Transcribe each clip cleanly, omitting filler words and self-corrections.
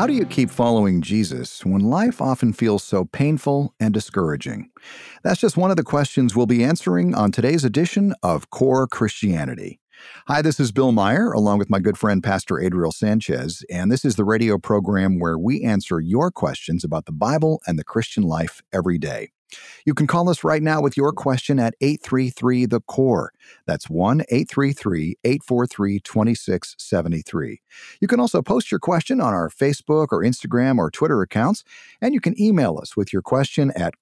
How do you keep following Jesus when life often feels so painful and discouraging? That's just one of the questions we'll be answering on today's edition of Core Christianity. Hi, this is Bill Meyer, along with my good friend Pastor Adriel Sanchez, and this is the radio program where we answer your questions about the Bible and the Christian life every day. You can call us right now with your question at 833-THE-CORE. That's 1-833-843-2673. You can also post your question on our Facebook or Instagram or Twitter accounts, and you can email us with your question at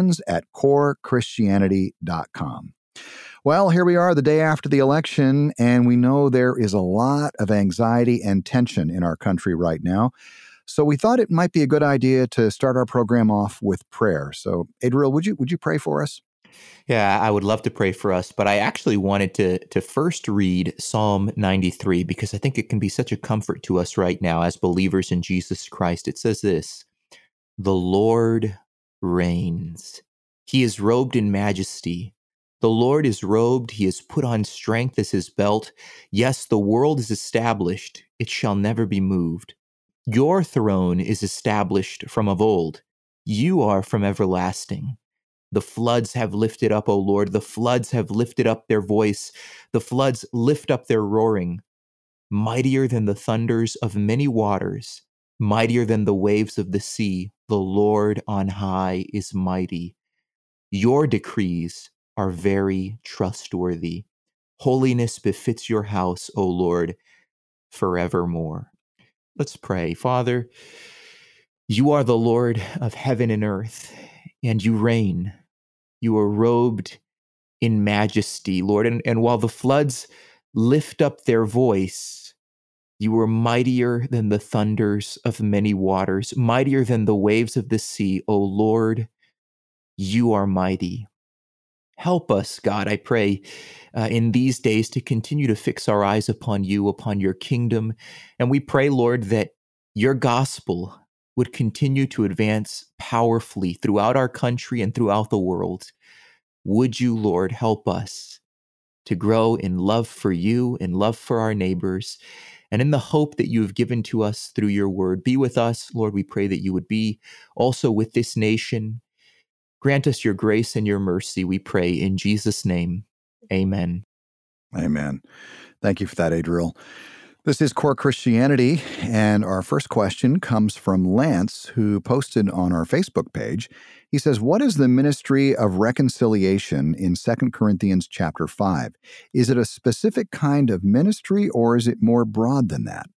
questions@corechristianity.com. Well, here we are the day after the election, and we know there is a lot of anxiety and tension in our country right now. So we thought it might be a good idea to start our program off with prayer. So, Adriel, would you pray for us? Yeah, I would love to pray for us, but I actually wanted to first read Psalm 93 because I think it can be such a comfort to us right now as believers in Jesus Christ. It says this: "The Lord reigns. He is robed in majesty. The Lord is robed. He has put on strength as his belt. Yes, the world is established. It shall never be moved. Your throne is established from of old. You are from everlasting. The floods have lifted up, O Lord. The floods have lifted up their voice. The floods lift up their roaring. Mightier than the thunders of many waters, mightier than the waves of the sea, the Lord on high is mighty. Your decrees are very trustworthy. Holiness befits your house, O Lord, forevermore." Let's pray. Father, you are the Lord of heaven and earth, and you reign. You are robed in majesty, Lord. And while the floods lift up their voice, you are mightier than the thunders of many waters, mightier than the waves of the sea. O Lord, you are mighty. Help us, God, I pray, in these days to continue to fix our eyes upon you, upon your kingdom. And we pray, Lord, that your gospel would continue to advance powerfully throughout our country and throughout the world. Would you, Lord, help us to grow in love for you, in love for our neighbors, and in the hope that you have given to us through your word. Be with us, Lord. We pray that you would be also with this nation. Grant us your grace and your mercy, we pray in Jesus' name. Amen. Amen. Thank you for that, Adriel. This is Core Christianity, and our first question comes from Lance, who posted on our Facebook page. He says, "What is the ministry of reconciliation in 2 Corinthians chapter 5? Is it a specific kind of ministry, or is it more broad than that?"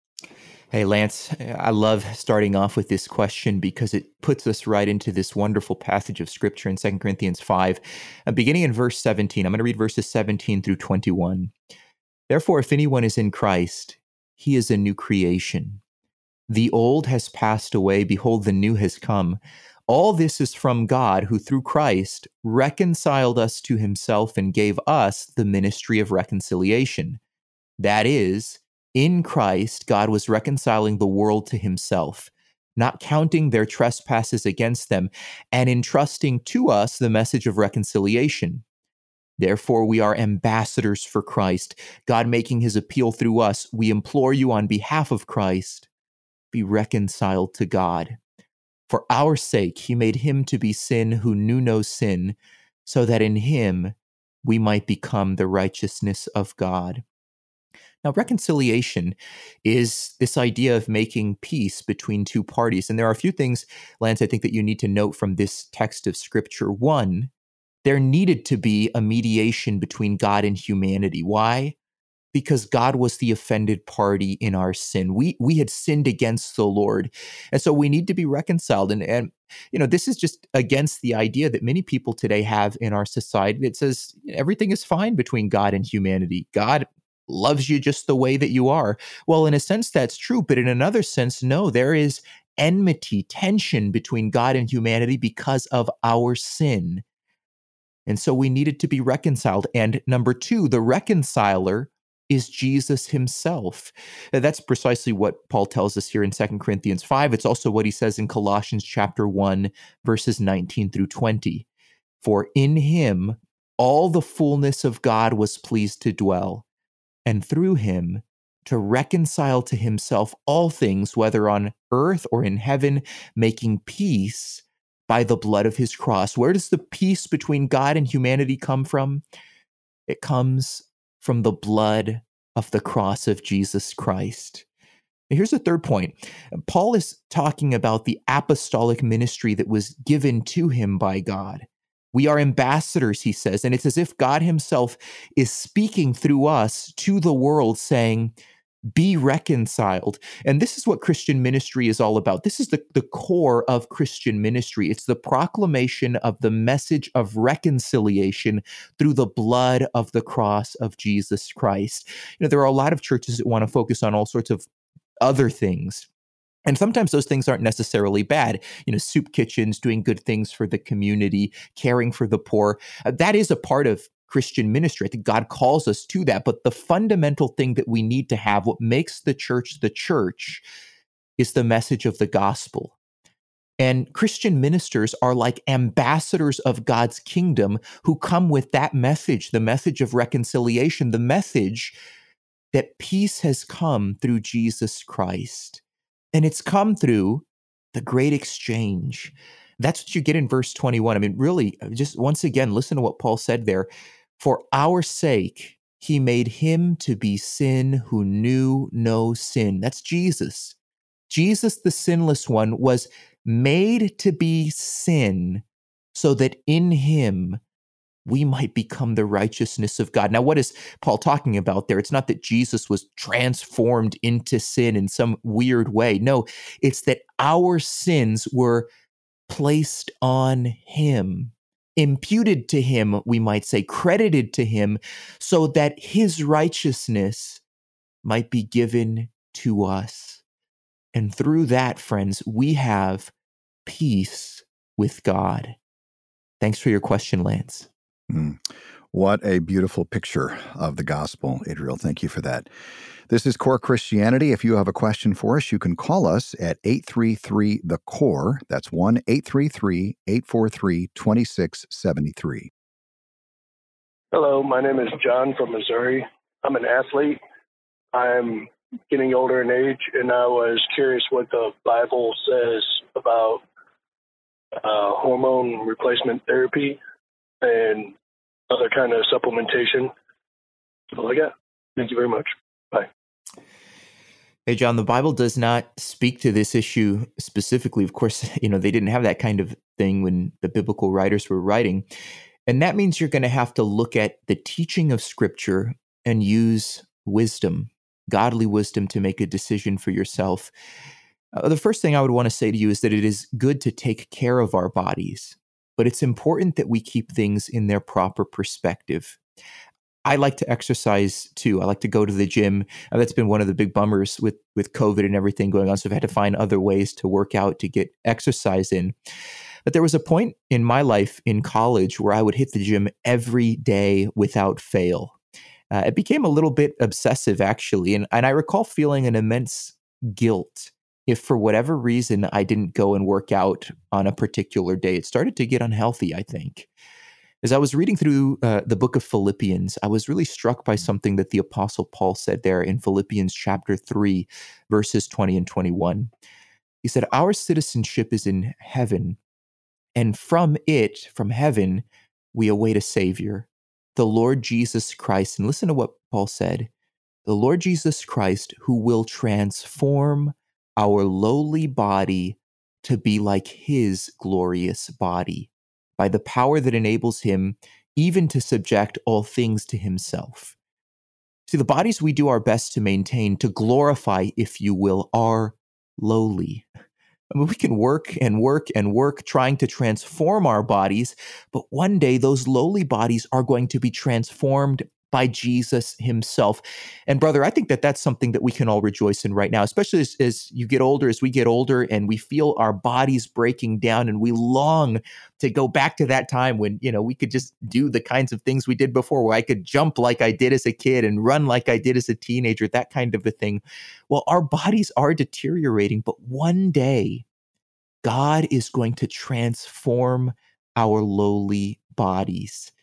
Hey, Lance, I love starting off with this question because it puts us right into this wonderful passage of Scripture in 2 Corinthians 5, beginning in verse 17. I'm going to read verses 17 through 21. "Therefore, if anyone is in Christ, he is a new creation. The old has passed away. Behold, the new has come. All this is from God, who through Christ reconciled us to himself and gave us the ministry of reconciliation. That is, in Christ, God was reconciling the world to himself, not counting their trespasses against them, and entrusting to us the message of reconciliation. Therefore, we are ambassadors for Christ, God making his appeal through us. We implore you on behalf of Christ, be reconciled to God. For our sake, he made him to be sin who knew no sin, so that in him we might become the righteousness of God." Now, reconciliation is this idea of making peace between two parties. And there are a few things, Lance, I think that you need to note from this text of Scripture. One, there needed to be a mediation between God and humanity. Why? Because God was the offended party in our sin. We had sinned against the Lord. And so we need to be reconciled. And this is just against the idea that many people today have in our society that says everything is fine between God and humanity. God loves you just the way that you are. Well, in a sense, that's true. But in another sense, no, there is enmity, tension between God and humanity because of our sin. And so we needed to be reconciled. And number two, the reconciler is Jesus himself. That's precisely what Paul tells us here in 2 Corinthians 5. It's also what he says in Colossians chapter 1, verses 19 through 20. "For in him all the fullness of God was pleased to dwell, and through him to reconcile to himself all things, whether on earth or in heaven, making peace by the blood of his cross. Where does the peace between God and humanity come from? It comes from the blood of the cross of Jesus Christ. And here's the third point. Paul is talking about the apostolic ministry that was given to him by God. We are ambassadors, he says, and it's as if God himself is speaking through us to the world saying, be reconciled. And this is what Christian ministry is all about. This is the core of Christian ministry. It's the proclamation of the message of reconciliation through the blood of the cross of Jesus Christ. There are a lot of churches that want to focus on all sorts of other things. And sometimes those things aren't necessarily bad. Soup kitchens, doing good things for the community, caring for the poor. That is a part of Christian ministry. I think God calls us to that. But the fundamental thing that we need to have, what makes the church, is the message of the gospel. And Christian ministers are like ambassadors of God's kingdom who come with that message, the message of reconciliation, the message that peace has come through Jesus Christ. And it's come through the great exchange. That's what you get in verse 21. I mean, really, just once again, listen to what Paul said there. For our sake, he made him to be sin who knew no sin. That's Jesus. Jesus, the sinless one, was made to be sin so that in him we might become the righteousness of God. Now, what is Paul talking about there? It's not that Jesus was transformed into sin in some weird way. No, it's that our sins were placed on him, imputed to him, we might say, credited to him, so that his righteousness might be given to us. And through that, friends, we have peace with God. Thanks for your question, Lance. What a beautiful picture of the gospel, Adriel. Thank you for that. This is Core Christianity. If you have a question for us, you can call us at 833-THE-CORE. That's 1-833-843-2673. Hello, my name is John from Missouri. I'm an athlete. I'm getting older in age, and I was curious what the Bible says about hormone replacement therapy and other kind of supplementation. That's all I got. Thank you very much. Bye. Hey, John, the Bible does not speak to this issue specifically. Of course, they didn't have that kind of thing when the biblical writers were writing. And that means you're going to have to look at the teaching of Scripture and use wisdom, godly wisdom, to make a decision for yourself. The first thing I would want to say to you is that it is good to take care of our bodies, but it's important that we keep things in their proper perspective. I like to exercise too. I like to go to the gym. That's been one of the big bummers with COVID and everything going on. So I've had to find other ways to work out, to get exercise in. But there was a point in my life in college where I would hit the gym every day without fail. It became a little bit obsessive, actually. And I recall feeling an immense guilt if for whatever reason I didn't go and work out on a particular day. It started to get unhealthy, I think. As I was reading through the book of Philippians, I was really struck by something that the Apostle Paul said there in Philippians chapter 3, verses 20 and 21. He said, "Our citizenship is in heaven, and from heaven, we await a Savior, the Lord Jesus Christ." And listen to what Paul said. "The Lord Jesus Christ, who will transform our lowly body to be like his glorious body, by the power that enables him even to subject all things to himself." See, the bodies we do our best to maintain, to glorify, if you will, are lowly. I mean, we can work and work and work trying to transform our bodies, but one day those lowly bodies are going to be transformed by Jesus himself. And brother, I think that that's something that we can all rejoice in right now, especially as you get older, as we get older and we feel our bodies breaking down and we long to go back to that time when, we could just do the kinds of things we did before, where I could jump like I did as a kid and run like I did as a teenager, that kind of a thing. Well, our bodies are deteriorating, but one day God is going to transform our lowly bodies.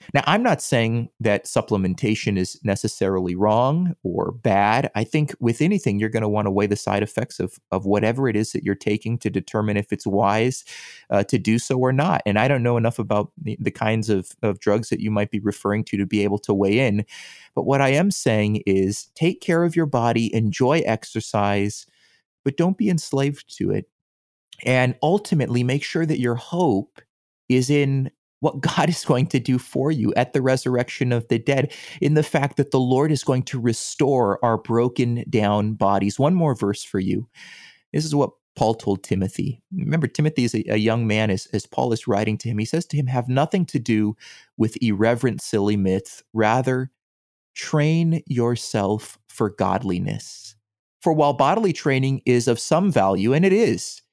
Now, I'm not saying that supplementation is necessarily wrong or bad. I think with anything, you're going to want to weigh the side effects of whatever it is that you're taking to determine if it's wise to do so or not. And I don't know enough about the kinds of drugs that you might be referring to be able to weigh in. But what I am saying is take care of your body, enjoy exercise, but don't be enslaved to it. And ultimately, make sure that your hope is in what God is going to do for you at the resurrection of the dead, in the fact that the Lord is going to restore our broken down bodies. One more verse for you. This is what Paul told Timothy. Remember, Timothy is a young man, as Paul is writing to him. He says to him, have nothing to do with irreverent, silly myths. Rather, train yourself for godliness. For while bodily training is of some value, and it is,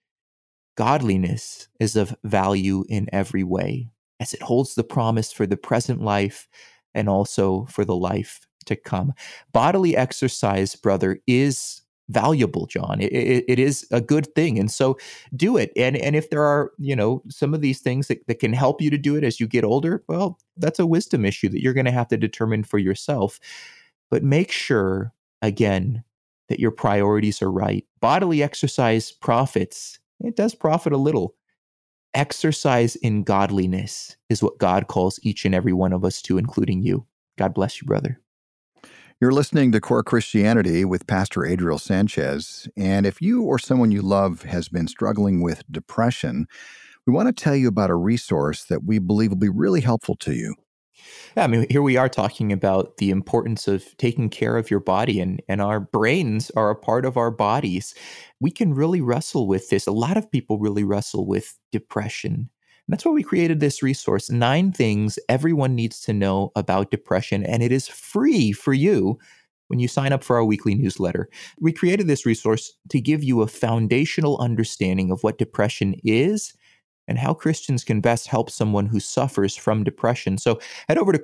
godliness is of value in every way, as it holds the promise for the present life and also for the life to come. Bodily exercise, brother, is valuable, John. It is a good thing. And so do it. And if there are, some of these things that can help you to do it as you get older, well, that's a wisdom issue that you're going to have to determine for yourself. But make sure, again, that your priorities are right. Bodily exercise profits. It does profit a little. Exercise in godliness is what God calls each and every one of us to, including you. God bless you, brother. You're listening to Core Christianity with Pastor Adriel Sanchez. And if you or someone you love has been struggling with depression, we want to tell you about a resource that we believe will be really helpful to you. Yeah, I mean, here we are talking about the importance of taking care of your body, and our brains are a part of our bodies. We can really wrestle with this. A lot of people really wrestle with depression. And that's why we created this resource, 9 things everyone needs to know about depression, and it is free for you when you sign up for our weekly newsletter. We created this resource to give you a foundational understanding of what depression is and how Christians can best help someone who suffers from depression. So head over to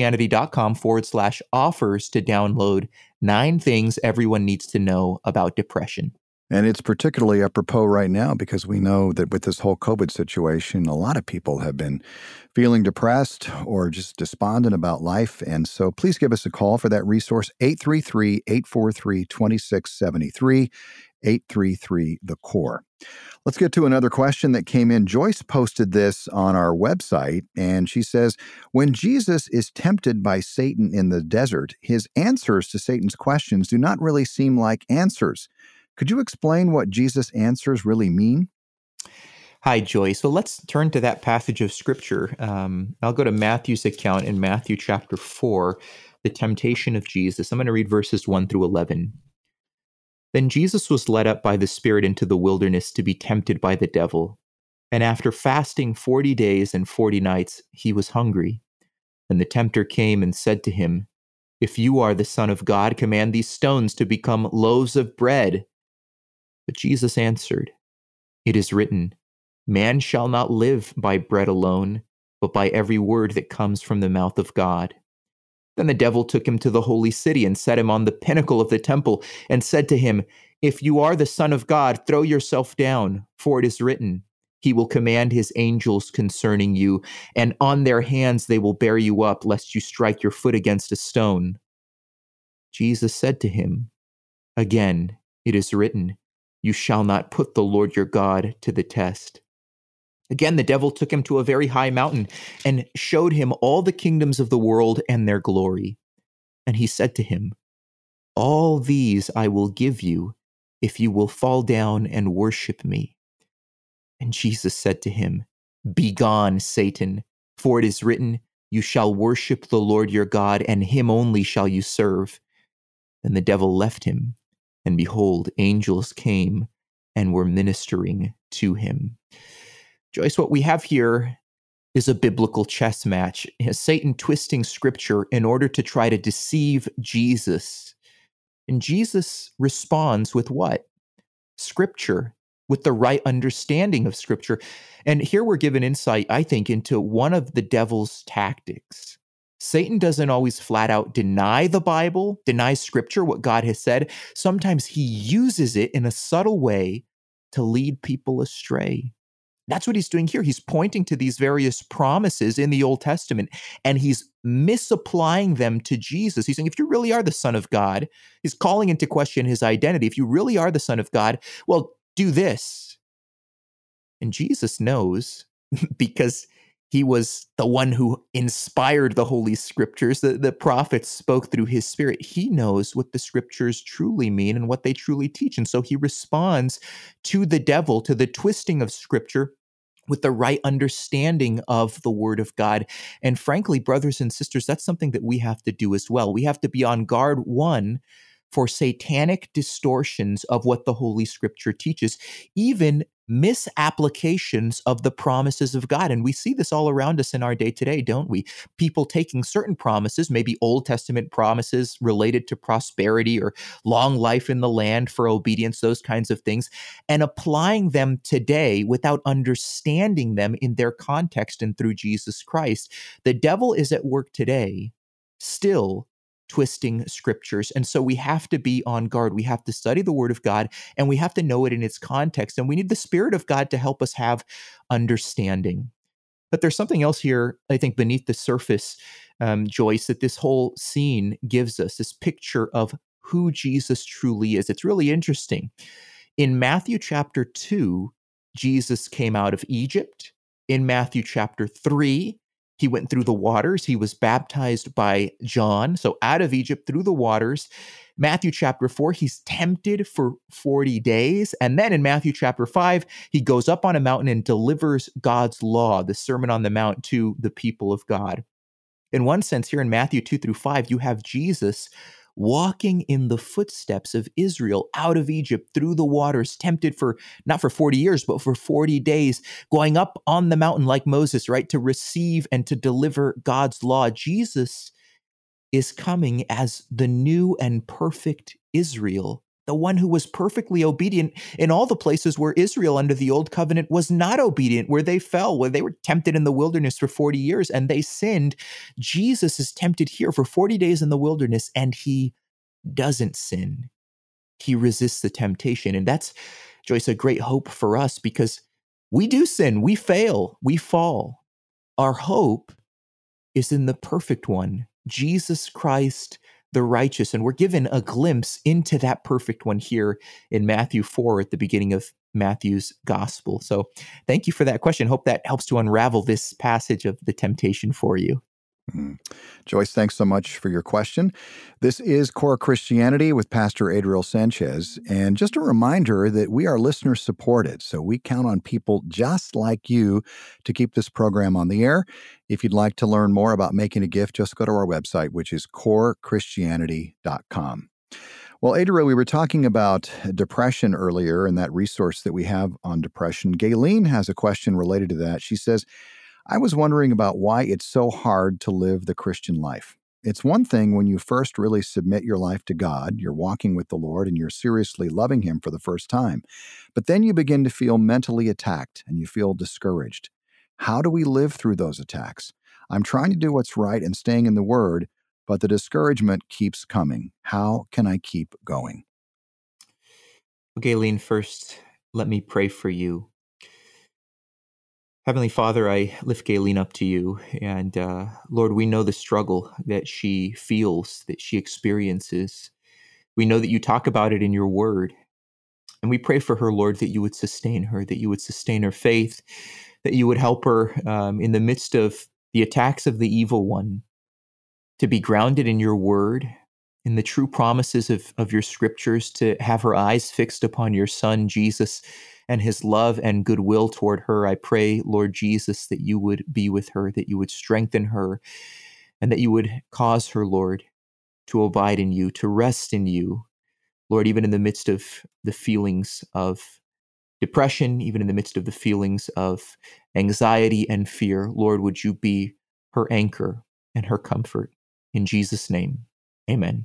corechristianity.com/offers to download 9 things everyone needs to know about depression. And it's particularly apropos right now because we know that with this whole COVID situation, a lot of people have been feeling depressed or just despondent about life. And so please give us a call for that resource, 833-843-2673, 833-THE-CORE. Let's get to another question that came in. Joyce posted this on our website, and she says, when Jesus is tempted by Satan in the desert, his answers to Satan's questions do not really seem like answers. Could you explain what Jesus' answers really mean? Hi, Joyce. So let's turn to that passage of Scripture. I'll go to Matthew's account in Matthew chapter 4, the temptation of Jesus. I'm going to read verses 1 through 11. Then Jesus was led up by the Spirit into the wilderness to be tempted by the devil. And after fasting 40 days and 40 nights, he was hungry. And the tempter came and said to him, if you are the Son of God, command these stones to become loaves of bread. But Jesus answered, it is written, man shall not live by bread alone, but by every word that comes from the mouth of God. Then the devil took him to the holy city and set him on the pinnacle of the temple and said to him, if you are the Son of God, throw yourself down, for it is written, he will command his angels concerning you, and on their hands they will bear you up, lest you strike your foot against a stone. Jesus said to him, again, it is written, you shall not put the Lord your God to the test. Again, the devil took him to a very high mountain and showed him all the kingdoms of the world and their glory. And he said to him, all these I will give you if you will fall down and worship me. And Jesus said to him, begone, Satan, for it is written, you shall worship the Lord your God, and him only shall you serve. Then the devil left him, and behold, angels came and were ministering to him. Joyce, what we have here is a biblical chess match. Satan twisting scripture in order to try to deceive Jesus. And Jesus responds with what? Scripture, with the right understanding of scripture. And here we're given insight, I think, into one of the devil's tactics. Satan doesn't always flat out deny the Bible, deny scripture, what God has said. Sometimes he uses it in a subtle way to lead people astray. That's what he's doing here. He's pointing to these various promises in the Old Testament, and he's misapplying them to Jesus. He's saying, if you really are the Son of God, he's calling into question his identity. If you really are the Son of God, well, do this. And Jesus knows because he was the one who inspired the Holy Scriptures. The prophets spoke through his Spirit. He knows what the Scriptures truly mean and what they truly teach. And so he responds to the devil, to the twisting of Scripture, with the right understanding of the Word of God. And frankly, brothers and sisters, that's something that we have to do as well. We have to be on guard, one, for satanic distortions of what the Holy Scripture teaches, even misapplications of the promises of God. And we see this all around us in our day today, don't we? People taking certain promises, maybe Old Testament promises related to prosperity or long life in the land for obedience, those kinds of things, and applying them today without understanding them in their context and through Jesus Christ. The devil is at work today, still twisting Scriptures. And so we have to be on guard. We have to study the Word of God, and we have to know it in its context. And we need the Spirit of God to help us have understanding. But there's something else here, I think, beneath the surface, Joyce, that this whole scene gives us, this picture of who Jesus truly is. It's really interesting. In Matthew chapter 2, Jesus came out of Egypt. In Matthew chapter 3, he went through the waters. He was baptized by John. So out of Egypt, through the waters. Matthew chapter 4, he's tempted for 40 days. And then in Matthew chapter 5, he goes up on a mountain and delivers God's law, the Sermon on the Mount, to the people of God. In one sense, here in Matthew 2 through 5, you have Jesus walking in the footsteps of Israel out of Egypt through the waters, tempted for not for 40 years, but for 40 days, going up on the mountain like Moses, right, to receive and to deliver God's law. Jesus is coming as the new and perfect Israel, the one who was perfectly obedient in all the places where Israel under the old covenant was not obedient, where they fell, where they were tempted in the wilderness for 40 years and they sinned. Jesus is tempted here for 40 days in the wilderness, and he doesn't sin. He resists the temptation. And that's, Joyce, a great hope for us, because we do sin, we fail, we fall. Our hope is in the perfect one, Jesus Christ, the righteous. And we're given a glimpse into that perfect one here in Matthew 4 at the beginning of Matthew's gospel. So thank you for that question. Hope that helps to unravel this passage of the temptation for you. Joyce, thanks so much for your question. This is Core Christianity with Pastor Adriel Sanchez. And just a reminder that we are listener supported, so we count on people just like you to keep this program on the air. If you'd like to learn more about making a gift, just go to our website, which is corechristianity.com. Well, Adriel, we were talking about depression earlier and that resource that we have on depression. Gayleen has a question related to that. She says, I was wondering about why it's so hard to live the Christian life. It's one thing when you first really submit your life to God, you're walking with the Lord, and you're seriously loving Him for the first time. But then you begin to feel mentally attacked and you feel discouraged. How do we live through those attacks? I'm trying to do what's right and staying in the Word, but the discouragement keeps coming. How can I keep going? Gayleen, first, let me pray for you. Heavenly Father, I lift Gayleen up to you. And Lord, we know the struggle that she feels, that she experiences. We know that you talk about it in your word. And we pray for her, Lord, that you would sustain her, that you would sustain her faith, that you would help her in the midst of the attacks of the evil one, to be grounded in your word, in the true promises of your scriptures, to have her eyes fixed upon your Son, Jesus, and his love and goodwill toward her. I pray, Lord Jesus, that you would be with her, that you would strengthen her, and that you would cause her, Lord, to abide in you, to rest in you. Lord, even in the midst of the feelings of depression, even in the midst of the feelings of anxiety and fear, Lord, would you be her anchor and her comfort. In Jesus' name, amen.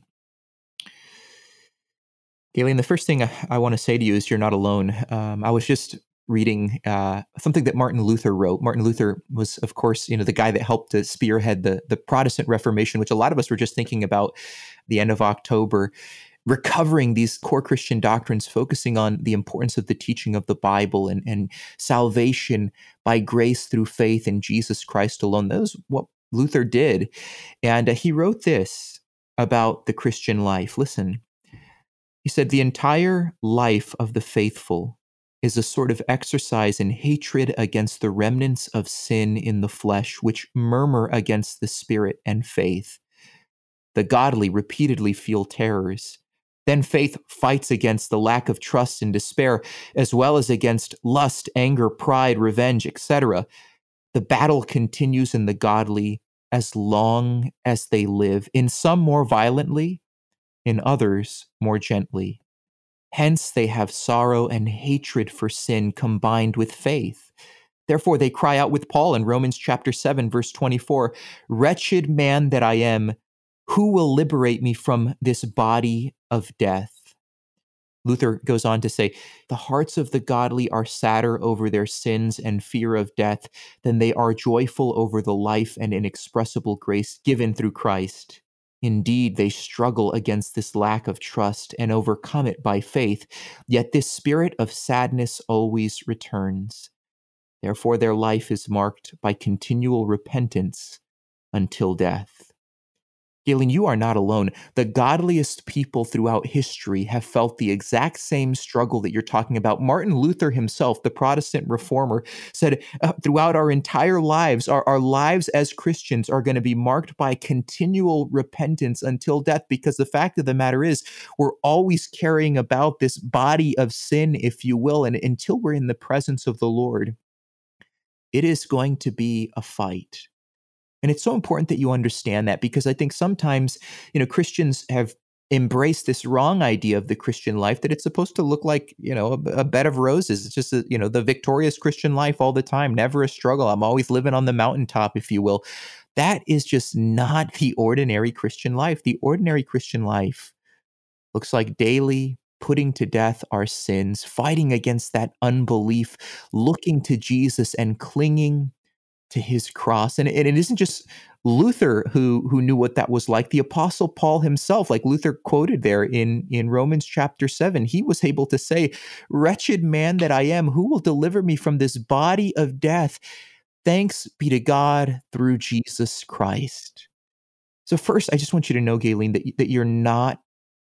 Gayleen, the first thing I want to say to you is you're not alone. I was just reading something that Martin Luther wrote. Martin Luther was, of course, the guy that helped to spearhead the Protestant Reformation, which a lot of us were just thinking about the end of October. recovering these core Christian doctrines, focusing on the importance of the teaching of the Bible and salvation by grace through faith in Jesus Christ alone. That was what Luther did. And he wrote this about the Christian life. Listen, he said, "The entire life of the faithful is a sort of exercise in hatred against the remnants of sin in the flesh, which murmur against the Spirit and faith. The godly repeatedly feel terrors. Then faith fights against the lack of trust and despair, as well as against lust, anger, pride, revenge, etc. The battle continues in the godly as long as they live, in some more violently, in others more gently. Hence they have sorrow and hatred for sin combined with faith. Therefore they cry out with Paul in Romans chapter 7, verse 24, 'Wretched man that I am, who will liberate me from this body of death?'" Luther goes on to say, "The hearts of the godly are sadder over their sins and fear of death than they are joyful over the life and inexpressible grace given through Christ. Indeed, they struggle against this lack of trust and overcome it by faith, yet this spirit of sadness always returns. Therefore, their life is marked by continual repentance until death." Galen, you are not alone. The godliest people throughout history have felt the exact same struggle that you're talking about. Martin Luther himself, the Protestant reformer, said, throughout our entire lives, our lives as Christians are going to be marked by continual repentance until death, because the fact of the matter is we're always carrying about this body of sin, if you will, and until we're in the presence of the Lord, it is going to be a fight. And it's so important that you understand that, because I think sometimes, Christians have embraced this wrong idea of the Christian life, that it's supposed to look like, a bed of roses. It's just, the victorious Christian life all the time, never a struggle. I'm always living on the mountaintop, if you will. That is just not the ordinary Christian life. The ordinary Christian life looks like daily putting to death our sins, fighting against that unbelief, looking to Jesus and clinging to his cross. And it isn't just Luther who knew what that was like. The Apostle Paul himself, like Luther quoted there in Romans chapter 7, he was able to say, "Wretched man that I am, who will deliver me from this body of death? Thanks be to God through Jesus Christ." So first, I just want you to know, Galen, that you're not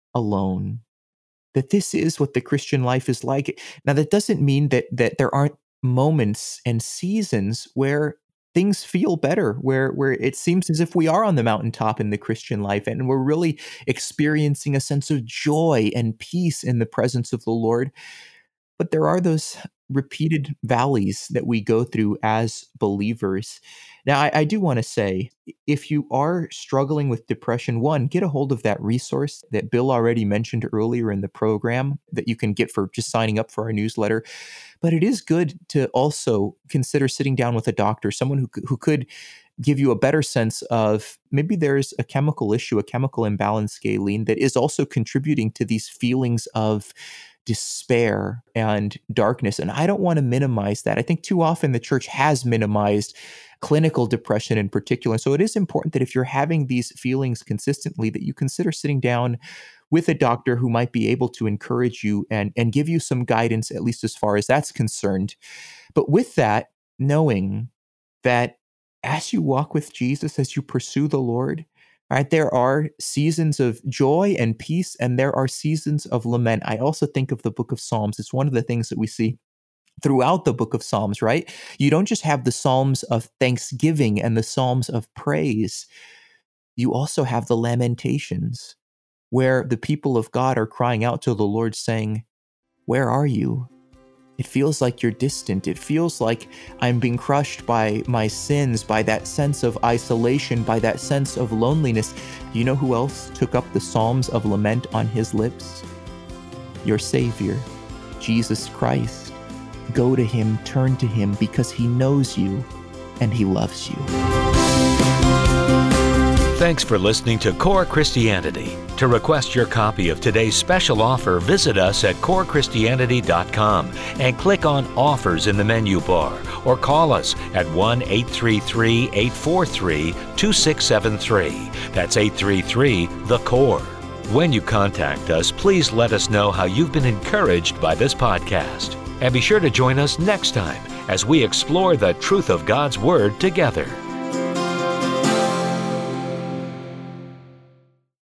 alone, that this is what the Christian life is like. Now, that doesn't mean that there aren't moments and seasons where things feel better, where it seems as if we are on the mountaintop in the Christian life, and we're really experiencing a sense of joy and peace in the presence of the Lord. But there are those repeated valleys that we go through as believers. Now, I do want to say, if you are struggling with depression, one, get a hold of that resource that Bill already mentioned earlier in the program that you can get for just signing up for our newsletter. But it is good to also consider sitting down with a doctor, someone who could give you a better sense of maybe there's a chemical issue, a chemical imbalance, Galen, that is also contributing to these feelings of despair and darkness. And I don't want to minimize that. I think too often the church has minimized clinical depression in particular. So it is important that if you're having these feelings consistently, that you consider sitting down with a doctor who might be able to encourage you and give you some guidance, at least as far as that's concerned. But with that, knowing that as you walk with Jesus, as you pursue the Lord, right, there are seasons of joy and peace, and there are seasons of lament. I also think of the book of Psalms. It's one of the things that we see throughout the book of Psalms, right? You don't just have the Psalms of thanksgiving and the Psalms of praise. You also have the Lamentations, where the people of God are crying out to the Lord saying, "Where are you?" It feels like you're distant. It feels like I'm being crushed by my sins, by that sense of isolation, by that sense of loneliness. Do you know who else took up the Psalms of lament on his lips? Your Savior, Jesus Christ. Go to him, turn to him, because he knows you and he loves you. Thanks for listening to Core Christianity. To request your copy of today's special offer, visit us at corechristianity.com and click on Offers in the menu bar, or call us at 1-833-843-2673. That's 833-THE-CORE. When you contact us, please let us know how you've been encouraged by this podcast. And be sure to join us next time as we explore the truth of God's Word together.